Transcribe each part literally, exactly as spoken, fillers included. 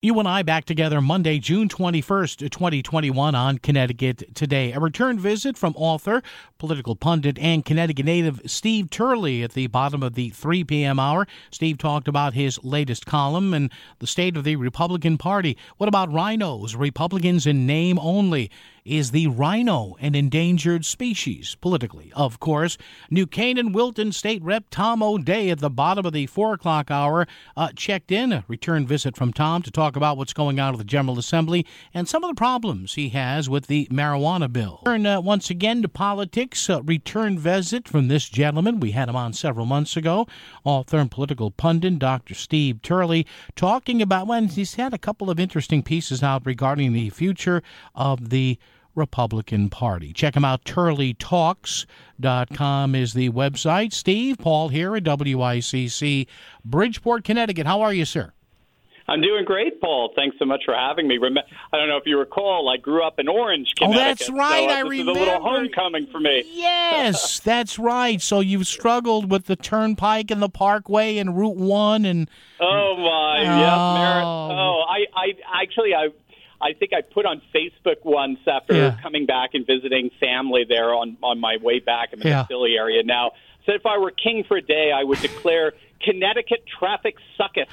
You and I back together Monday, June twenty-first, twenty twenty-one on Connecticut Today. A return visit from author, political pundit, and Connecticut native Steve Turley at the bottom of the three p.m. hour. Steve talked about his latest column and the state of the Republican Party. What about rhinos, Republicans in name only? Is the rhino an endangered species politically? Of course. New Canaan Wilton State Rep Tom O'Day at the bottom of the four o'clock hour uh, checked in. A return visit from Tom to talk about what's going on at the General Assembly and some of the problems he has with the marijuana bill. Turn uh, once again to politics. A return visit from this gentleman. We had him on several months ago. Author and political pundit Doctor Steve Turley talking about when well, he's had a couple of interesting pieces out regarding the future of the Republican Party. Check him out. Turley Talks dot com is the website. Steve, Paul here at W I C C, Bridgeport, Connecticut. How are you, sir? I'm doing great, Paul. Thanks so much for having me. I don't know if you recall, I grew up in Orange, Connecticut. Oh, that's right. So, uh, I this remember. This is a little homecoming for me. Yes, that's right. So you've struggled with the Turnpike and the Parkway and Route One and. Oh my! Oh. Yeah, Merritt. Oh, I, I actually, I. I think I put on Facebook once after yeah. coming back and visiting family there on, on my way back. I'm in yeah. the Philly area now. Said if I were king for a day, I would declare Connecticut traffic sucketh.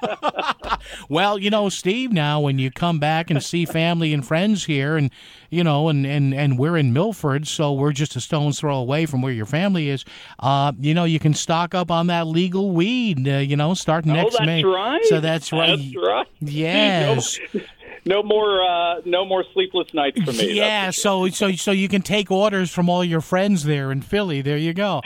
Well, you know, Steve, now when you come back and see family and friends here, and, you know, and, and, and we're in Milford, so we're just a stone's throw away from where your family is, uh, you know, you can stock up on that legal weed, uh, you know, starting oh, next that's May. Right. So that's right. That's right. Yes. No. No more, uh, no more sleepless nights for me. Yeah, sure. so so so you can take orders from all your friends there in Philly. There you go.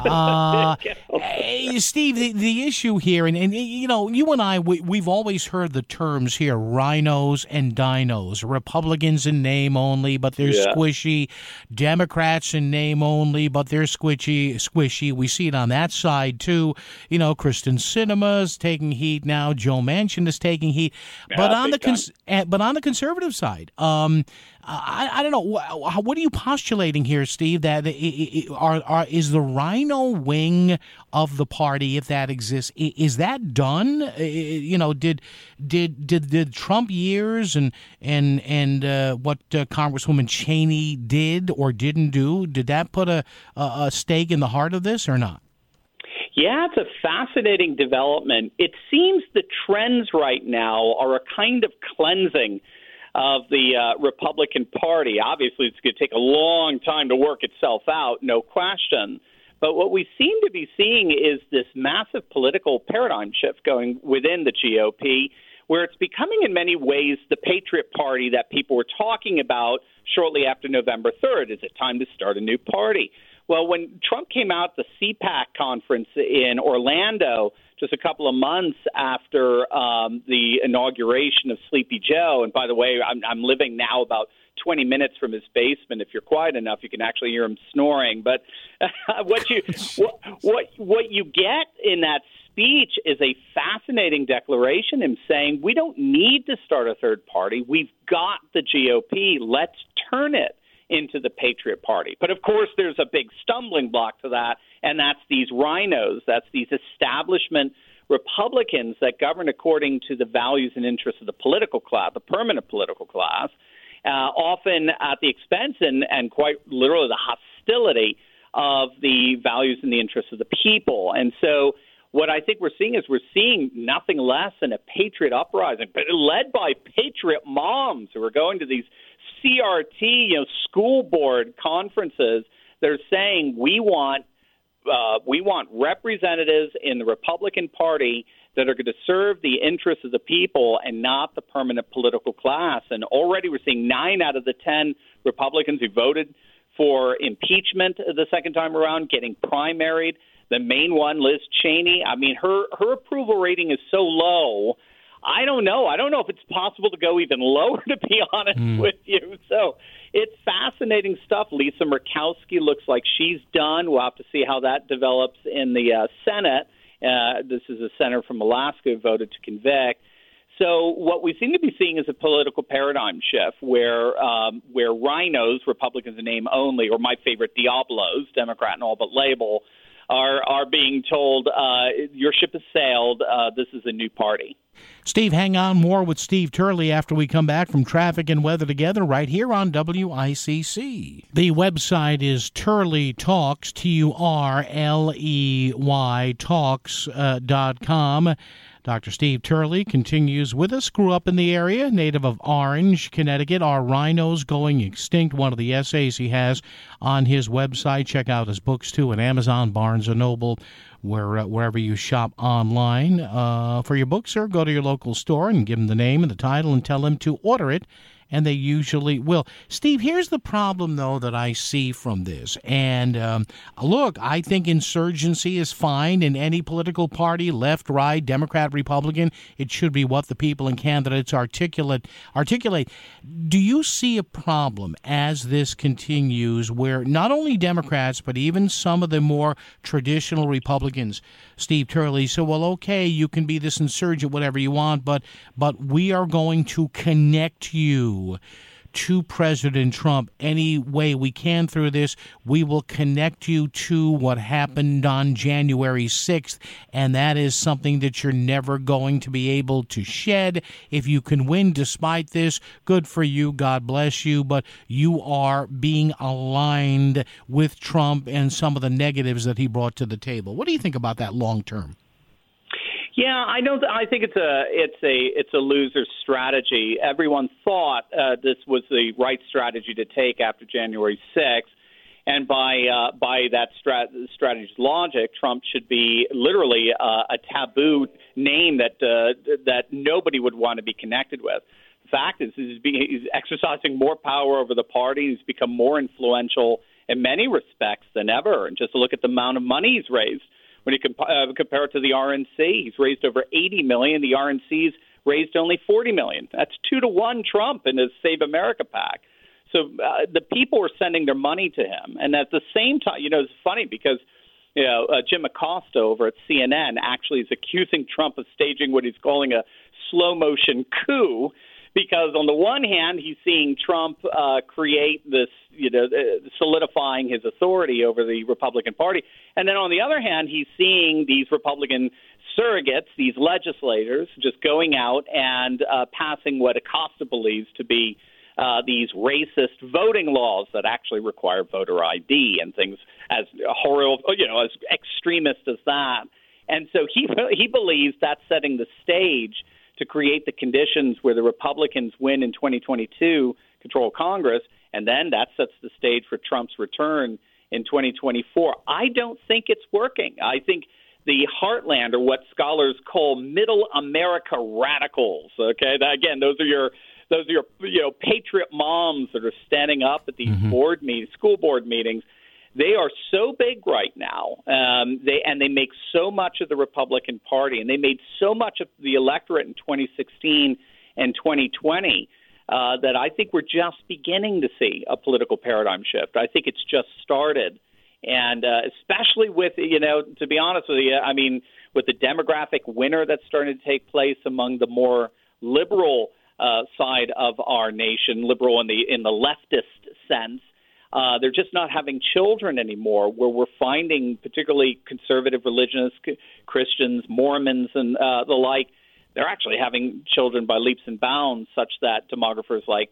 Uh, hey, Steve, the, the issue here, and, and you know, you and I, we, we've always heard the terms here: rhinos and dinos. Republicans in name only, but they're yeah. squishy. Democrats in name only, but they're squishy. Squishy. We see it on that side too. You know, Kristen Sinema's taking heat now. Joe Manchin is taking heat, yeah, but on the cons- but on the conservative side, um, I, I don't know. What, what are you postulating here, Steve? That are, are is the rhino wing of the party, if that exists, is that done? You know, did did did the Trump years and and and uh, what uh, Congresswoman Cheney did or didn't do, did that put a, a stake in the heart of this or not? Yeah, it's a fascinating development. It seems the trends right now are a kind of cleansing of the uh, Republican Party. Obviously, it's going to take a long time to work itself out, no question. But what we seem to be seeing is this massive political paradigm shift going within the G O P, where it's becoming in many ways the Patriot Party that people were talking about shortly after November third. Is it time to start a new party? Well, when Trump came out at the C PAC conference in Orlando just a couple of months after um, the inauguration of Sleepy Joe, and by the way, I'm, I'm living now about twenty minutes from his basement. If you're quiet enough, you can actually hear him snoring. But what you what, what what you get in that speech is a fascinating declaration, him saying we don't need to start a third party. We've got the G O P. Let's turn it into the Patriot Party. But of course, there's a big stumbling block to that, and that's these rhinos. That's these establishment Republicans that govern according to the values and interests of the political class, the permanent political class, uh, often at the expense and, and quite literally the hostility of the values and the interests of the people. And so what I think we're seeing is we're seeing nothing less than a patriot uprising, but led by patriot moms who are going to these C R T, you know, school board conferences. They're saying we want uh, we want representatives in the Republican Party that are going to serve the interests of the people and not the permanent political class. And already we're seeing nine out of the ten Republicans who voted for impeachment the second time around getting primaried. The main one, Liz Cheney, I mean, her her approval rating is so low. I don't know. I don't know if it's possible to go even lower, to be honest mm. with you. So it's fascinating stuff. Lisa Murkowski looks like she's done. We'll have to see how that develops in the uh, Senate. Uh, this is a senator from Alaska who voted to convict. So what we seem to be seeing is a political paradigm shift where um, where rhinos, Republicans in name only, or my favorite, Diablos, Democrat and all but label, are, are being told uh, your ship has sailed. Uh, this is a new party. Steve, hang on. More with Steve Turley after we come back from traffic and weather together right here on W I C C. The website is Turley Talks, T U R L E Y Talks uh, dot com. Doctor Steve Turley continues with us. Grew up in the area, native of Orange, Connecticut. Are rhinos going extinct? One of the essays he has on his website. Check out his books, too, at Amazon, Barnes and Noble, where, uh, wherever you shop online. Uh, for your books, sir, go to your local store and give them the name and the title and tell them to order it, and they usually will. Steve, here's the problem, though, that I see from this. And um, look, I think insurgency is fine in any political party, left, right, Democrat, Republican. It should be what the people and candidates articulate. articulate. Do you see a problem as this continues where not only Democrats, but even some of the more traditional Republicans, Steve Turley, so, well, okay, you can be this insurgent, whatever you want, but but we are going to connect you to President Trump any way we can through this. We will connect you to what happened on January sixth, and that is something that you're never going to be able to shed. If you can win despite this, good for you, God bless you, but you are being aligned with Trump and some of the negatives that he brought to the table. What do you think about that long term? Yeah, I don't. I think it's a it's a it's a loser strategy. Everyone thought uh, this was the right strategy to take after January sixth, and by uh, by that strat- strategy's logic, Trump should be literally uh, a taboo name that uh, that nobody would want to be connected with. The fact is, he's, being, he's exercising more power over the party. He's become more influential in many respects than ever. And just to look at the amount of money he's raised. When you comp- uh, compare it to the R N C, he's raised over eighty million dollars. The R N C's raised only forty million dollars. That's two to one Trump in his Save America PAC. So uh, the people are sending their money to him. And at the same time, you know, it's funny because, you know, uh, Jim Acosta over at C N N actually is accusing Trump of staging what he's calling a slow motion coup. Because on the one hand, he's seeing Trump uh, create this, you know, uh, solidifying his authority over the Republican Party. And then on the other hand, he's seeing these Republican surrogates, these legislators, just going out and uh, passing what Acosta believes to be uh, these racist voting laws that actually require voter I D and things as horrible, you know, as extremist as that. And so he he believes that's setting the stage to create the conditions where the Republicans win in twenty twenty-two, control Congress, and then that sets the stage for Trump's return in twenty twenty-four. I don't think it's working. I think the heartland, or what scholars call middle America radicals, okay, that, again, those are your those are your you know patriot moms that are standing up at these mm-hmm. board meetings, school board meetings. They are so big right now, um, they and they make so much of the Republican Party, and they made so much of the electorate in twenty sixteen and twenty twenty uh, that I think we're just beginning to see a political paradigm shift. I think it's just started, and uh, especially with, you know, to be honest with you, I mean, with the demographic winter that's starting to take place among the more liberal uh, side of our nation, liberal in the in the leftist sense. Uh, they're just not having children anymore, where we're finding particularly conservative religionists, Christians, Mormons, and uh, the like, they're actually having children by leaps and bounds, such that demographers like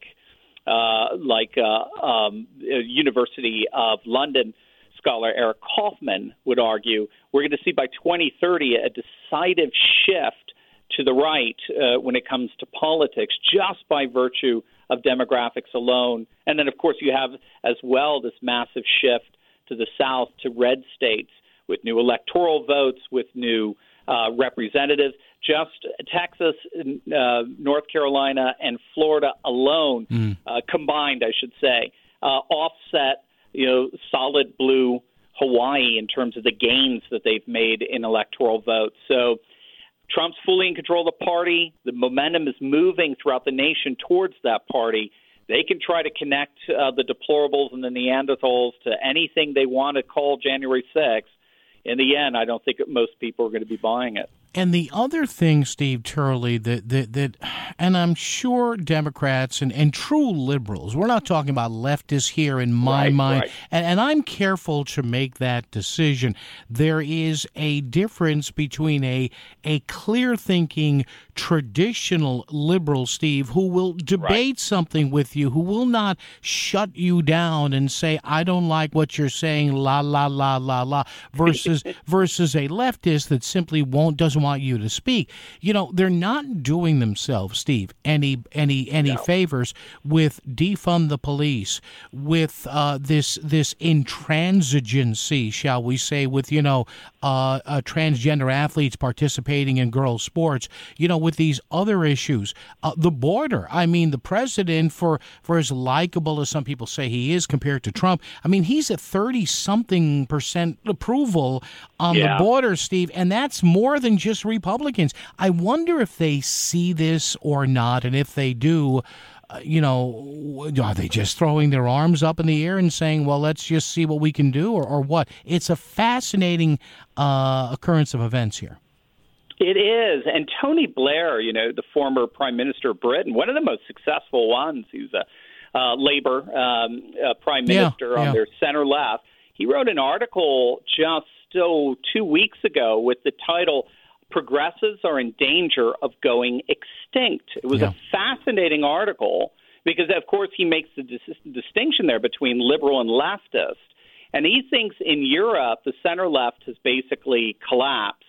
uh, like uh, um, University of London scholar Eric Kaufman would argue we're going to see by twenty thirty a decisive shift to the right uh, when it comes to politics, just by virtue of demographics alone. And then, of course, you have as well this massive shift to the South, to red states, with new electoral votes, with new uh, representatives. Just Texas, uh, North Carolina, and Florida alone, mm. uh, combined, I should say, uh, offset, you know, solid blue Hawaii in terms of the gains that they've made in electoral votes. So Trump's fully in control of the party. The momentum is moving throughout the nation towards that party. They can try to connect uh, the deplorables and the Neanderthals to anything they want to call January sixth. In the end, I don't think most people are going to be buying it. And the other thing, Steve Turley, that, that, that and I'm sure Democrats and, and true liberals, we're not talking about leftists here in my right, mind, right. And, and I'm careful to make that decision. There is a difference between a, a clear-thinking, traditional liberal, Steve, who will debate right. something with you, who will not shut you down and say, I don't like what you're saying, la, la, la, la, la, versus versus a leftist that simply won't doesn't want you to speak. You know, they're not doing themselves, Steve, any any any no. favors with defund the police, with uh, this this intransigency, shall we say, with you know uh, uh, transgender athletes participating in girls' sports. You know, with these other issues, uh, the border. I mean, the president, for for as likable as some people say he is compared to Trump, I mean, he's at thirty something percent approval on yeah. the border, Steve, and that's more than just Republicans. I wonder if they see this or not, and if they do, uh, you know, are they just throwing their arms up in the air and saying, well, let's just see what we can do, or, or what? It's a fascinating uh, occurrence of events here. It is. And Tony Blair, you know, the former Prime Minister of Britain, one of the most successful ones, he was a uh, Labour um, uh, Prime Minister yeah, on yeah. their center left. He wrote an article just oh, two weeks ago with the title, Progressives Are in Danger of Going Extinct. It was yeah. a fascinating article because, of course, he makes the dis- distinction there between liberal and leftist. And he thinks in Europe, the center left has basically collapsed.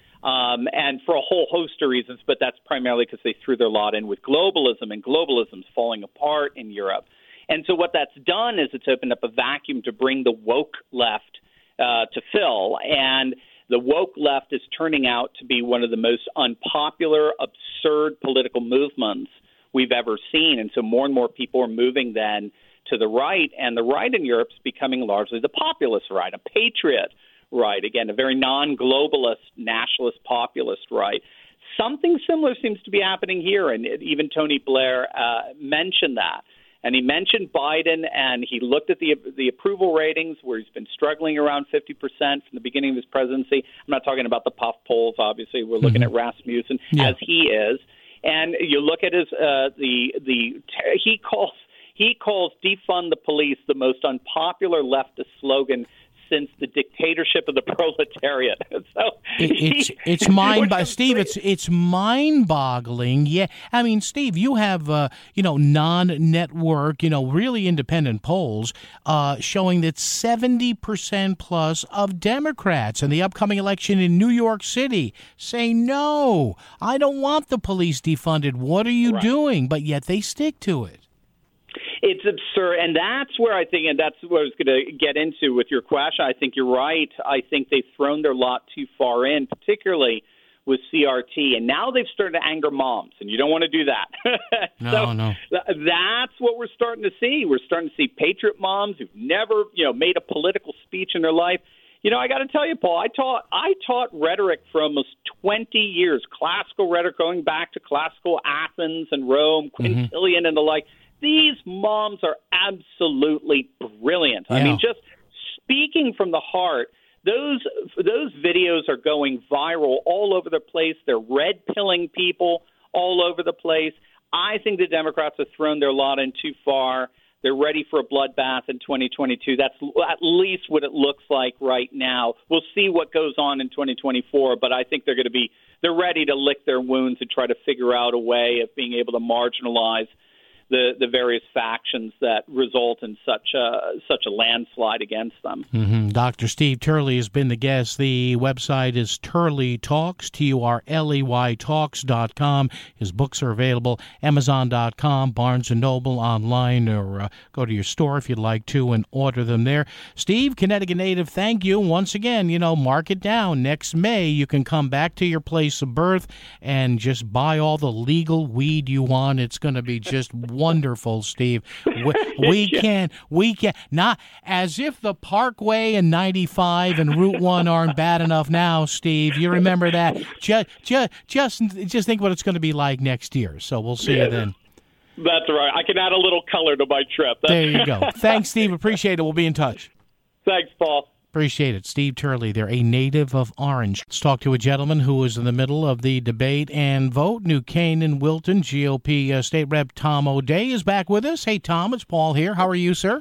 Um, and for a whole host of reasons, but that's primarily because they threw their lot in with globalism, and globalism's falling apart in Europe. And so what that's done is it's opened up a vacuum to bring the woke left uh, to fill. And the woke left is turning out to be one of the most unpopular, absurd political movements we've ever seen. And so more and more people are moving then to the right, and the right in Europe is becoming largely the populist right, a patriot right, again, a very non-globalist, nationalist, populist right. Something similar seems to be happening here, and even Tony Blair uh, mentioned that. And he mentioned Biden, and he looked at the the approval ratings where he's been struggling around fifty percent from the beginning of his presidency. I'm not talking about the puff polls, obviously. We're looking mm-hmm. at Rasmussen, yeah. as he is. And you look at his uh, the the he calls he calls defund the police the most unpopular leftist slogan since the dictatorship of the proletariat. So it, it's it's mind bo- Steve. It's it's mind boggling. Yeah, I mean, Steve, you have uh, you know non-network, you know, really independent polls uh, showing that seventy percent plus of Democrats in the upcoming election in New York City say no. I don't want the police defunded. What are you right. doing? But yet they stick to it. It's absurd, and that's where I think, and that's what I was going to get into with your question. I think you're right. I think they've thrown their lot too far in, particularly with C R T, and now they've started to anger moms, and you don't want to do that. No, so no. Th- that's what we're starting to see. We're starting to see patriot moms who've never, you know, made a political speech in their life. You know, I got to tell you, Paul, I taught I taught rhetoric for almost twenty years, classical rhetoric going back to classical Athens and Rome, Quintilian mm-hmm. and the like. These moms are absolutely brilliant. Yeah. I mean, just speaking from the heart, those those videos are going viral all over the place. They're red-pilling people all over the place. I think the Democrats have thrown their lot in too far. They're ready for a bloodbath in twenty twenty-two. That's at least what it looks like right now. We'll see what goes on in twenty twenty-four, but I think they're going to be they're ready to lick their wounds and try to figure out a way of being able to marginalize the, the various factions that result in such a, such a landslide against them. Mm-hmm. Doctor Steve Turley has been the guest. The website is Turley Talks, T U R L E Y Talks dot com. His books are available, Amazon dot com, Barnes and Noble online, or uh, go to your store if you'd like to and order them there. Steve, Connecticut native, thank you. Once again, you know, mark it down. Next May, you can come back to your place of birth and just buy all the legal weed you want. It's going to be just wonderful, Steve. We, we yeah. can, we can, not as if the Parkway and ninety-five and Route one aren't bad enough now, Steve. You remember that. Just, just, just, just think what it's going to be like next year. So we'll see yeah, you then. That's right. I can add a little color to my trip. That's there you go. Thanks, Steve. Appreciate it. We'll be in touch. Thanks, Paul. Appreciate it. Steve Turley there, a native of Orange. Let's talk to a gentleman who was in the middle of the debate and vote. New Canaan, Wilton, G O P uh, State Rep Tom O'Day is back with us. Hey, Tom, it's Paul here. How are you, sir?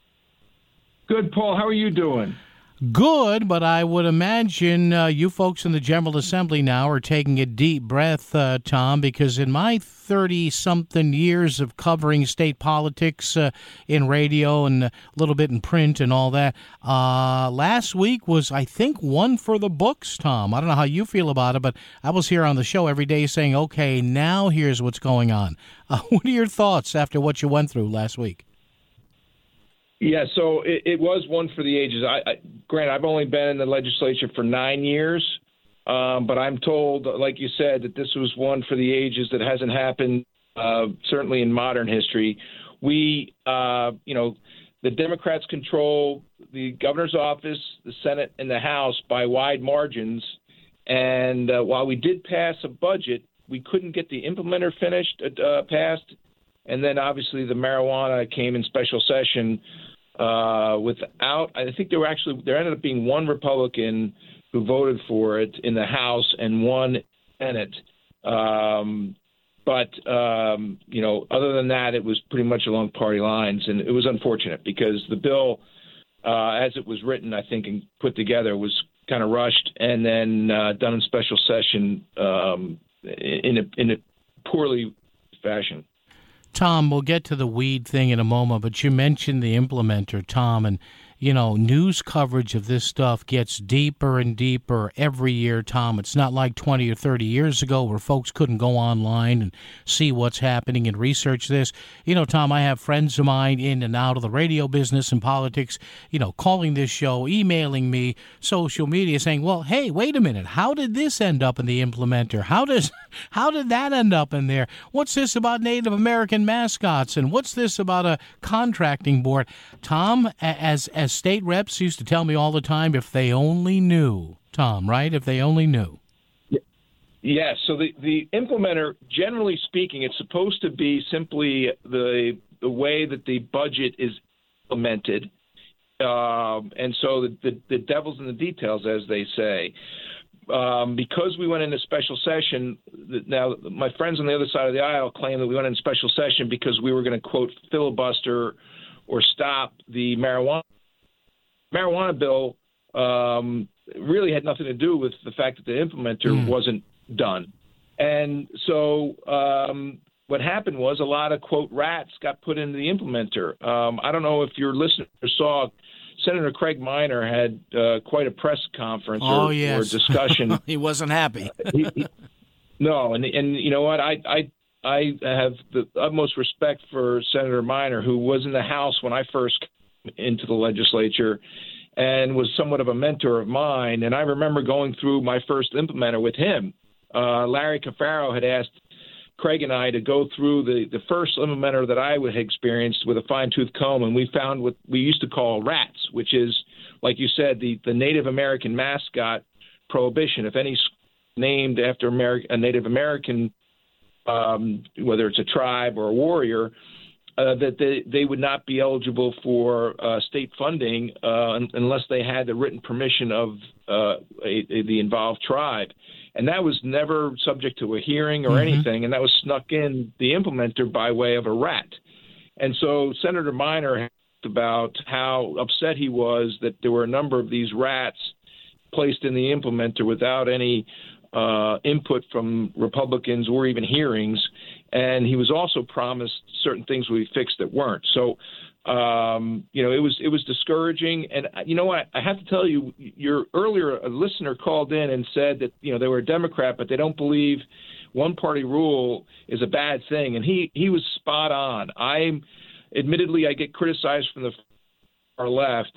Good, Paul. How are you doing? Good, but I would imagine uh, you folks in the General Assembly now are taking a deep breath, uh, Tom, because in my thirty-something years of covering state politics uh, in radio and a little bit in print and all that, uh, last week was, I think, one for the books, Tom. I don't know how you feel about it, but I was here on the show every day saying, okay, now here's what's going on. Uh, what are your thoughts after what you went through last week? Yeah, so it, it was one for the ages. I, I, Grant, I've only been in the legislature for nine years, um, but I'm told, like you said, that this was one for the ages that hasn't happened, uh, certainly in modern history. We, uh, you know, the Democrats control the governor's office, the Senate, and the House by wide margins. And uh, while we did pass a budget, we couldn't get the implementer finished, uh, passed. And then, obviously, the marijuana came in special session uh, without – I think there were actually – there ended up being one Republican who voted for it in the House and one Senate. Um, but, um, you know, other than that, it was pretty much along party lines. And it was unfortunate because the bill, uh, as it was written, I think, and put together, was kind of rushed and then uh, done in special session um, in a, in a poorly fashion. Tom, we'll get to the weed thing in a moment, but you mentioned the implementer, Tom, and, you know, news coverage of this stuff gets deeper and deeper every year, Tom. It's not like twenty or thirty years ago where folks couldn't go online and see what's happening and research this. You know, Tom, I have friends of mine in and out of the radio business and politics, you know, calling this show, emailing me, social media, saying, well, hey, wait a minute, how did this end up in the implementer? How does, how did that end up in there? What's this about Native American mascots? And what's this about a contracting board? Tom, as as state reps used to tell me all the time, if they only knew, Tom, right? If they only knew. Yes. So the, the implementer, generally speaking, it's supposed to be simply the the way that the budget is implemented. Um, and so the, the, the devil's in the details, as they say. Um, because we went into special session, now my friends on the other side of the aisle claim that we went into special session because we were going to, quote, filibuster or stop the marijuana. Marijuana bill um, really had nothing to do with the fact that the implementer mm. wasn't done. And so um, what happened was a lot of, quote, rats got put into the implementer. Um, I don't know if your listeners saw Senator Craig Minor had uh, quite a press conference oh, or, yes. or discussion. He wasn't happy. he, he, no, and and you know what? I, I I have the utmost respect for Senator Minor, who was in the House when I first came into the legislature and was somewhat of a mentor of mine. And I remember going through my first implementer with him. Uh, Larry Cafaro had asked Craig and I to go through the, the first implementer that I had experienced with a fine-tooth comb, and we found what we used to call rats, which is, like you said, the, the Native American mascot prohibition. If any named after Ameri- a Native American, um, whether it's a tribe or a warrior, uh, that they, they would not be eligible for uh, state funding uh, unless they had the written permission of uh, a, a, the involved tribe. And that was never subject to a hearing or mm-hmm. anything, and that was snuck in the implementer by way of a rat. And so Senator Minor asked about how upset he was that there were a number of these rats placed in the implementer without any uh, input from Republicans or even hearings. And he was also promised certain things would be fixed that weren't. So, um, you know, it was it was discouraging. And, you know what, I have to tell you, your earlier a listener called in and said that, you know, they were a Democrat, but they don't believe one-party rule is a bad thing. And he, he was spot on. I'm admittedly, I get criticized from the far left.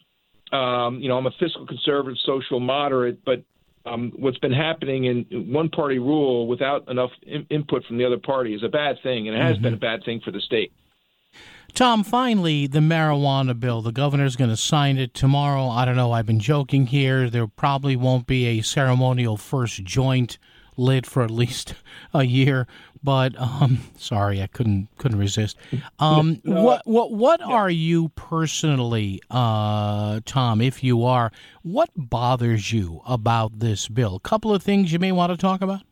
Um, you know, I'm a fiscal conservative, social moderate, but Um, what's been happening in one-party rule without enough in- input from the other party is a bad thing, and it has mm-hmm. been a bad thing for the state. Tom, finally, the marijuana bill. The governor's going to sign it tomorrow. I don't know. I've been joking here. There probably won't be a ceremonial first joint lit for at least a year. But um, sorry, I couldn't couldn't resist. Um, no, what what what yeah. are you personally, uh, Tom? If you are, what bothers you about this bill? A couple of things you may want to talk about.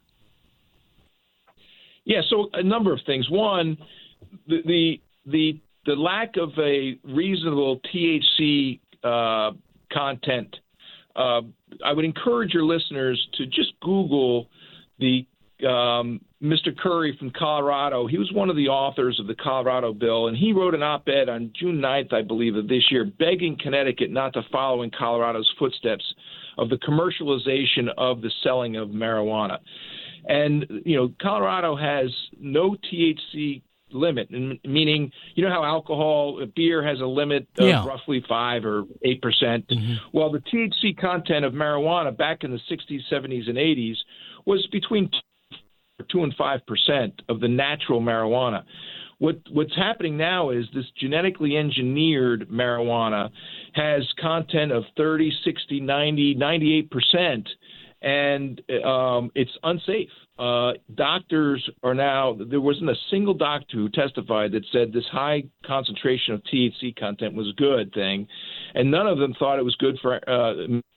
Yeah, so a number of things. One, the the the, the lack of a reasonable T H C uh, content. Uh, I would encourage your listeners to just Google the um, Mister Curry from Colorado. He was one of the authors of the Colorado bill, and he wrote an op-ed on June ninth, I believe, of this year, begging Connecticut not to follow in Colorado's footsteps of the commercialization of the selling of marijuana. And, you know, Colorado has no T H C limit, meaning, you know how alcohol, beer has a limit of yeah. roughly five or eight percent. Mm-hmm. Well, the T H C content of marijuana back in the sixties, seventies, and eighties was between two and five percent of the natural marijuana. What what's happening now is this genetically engineered marijuana has content of thirty, sixty, ninety, ninety-eight percent, and um, it's unsafe. Uh, doctors are now, there wasn't a single doctor who testified that said this high concentration of T H C content was a good thing, and none of them thought it was good for uh,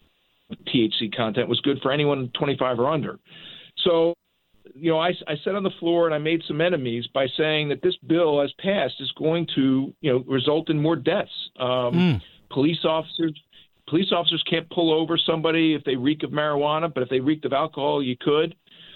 T H C content was good for anyone twenty-five or under. So, you know, I, I sat on the floor and I made some enemies by saying that this bill, as passed, is going to, you know, result in more deaths. Um, mm. Police officers, police officers can't pull over somebody if they reek of marijuana, but if they reeked of alcohol, you could.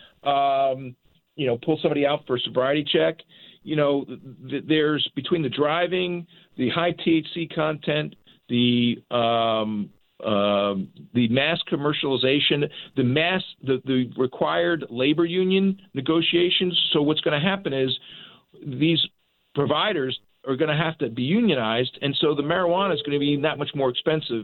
Um, you know, pull somebody out for a sobriety check. You know, th- there's between the driving, the high T H C content, the um, uh, the mass commercialization, the mass, the, the required labor union negotiations. So what's going to happen is these providers are going to have to be unionized, and so the marijuana is going to be that much more expensive.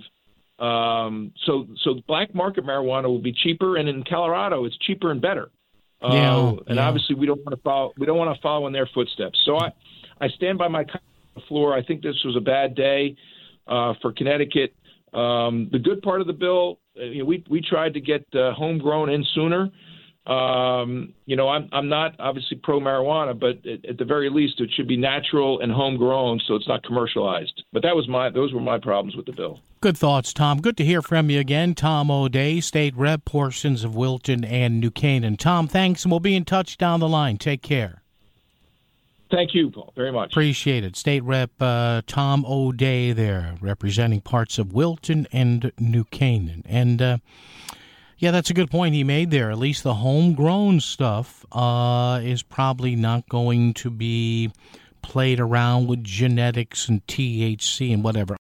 Um, so, so black market marijuana will be cheaper, and in Colorado, it's cheaper and better. Yeah, uh, and yeah. obviously, we don't want to follow. We don't want to follow in their footsteps. So, I, I stand by my floor. I think this was a bad day uh, for Connecticut. Um, the good part of the bill, you know, we we tried to get uh, homegrown in sooner. Um, you know, I'm I'm not obviously pro marijuana, but at, at the very least, it should be natural and homegrown, so it's not commercialized. But that was my those were my problems with the bill. Good thoughts, Tom. Good to hear from you again. Tom O'Day, State Rep, portions of Wilton and New Canaan. Tom, thanks, and we'll be in touch down the line. Take care. Thank you, Paul, very much. Appreciate it. State Rep uh, Tom O'Day there, representing parts of Wilton and New Canaan. And, uh, yeah, that's a good point he made there. At least the homegrown stuff uh, is probably not going to be played around with genetics and T H C and whatever.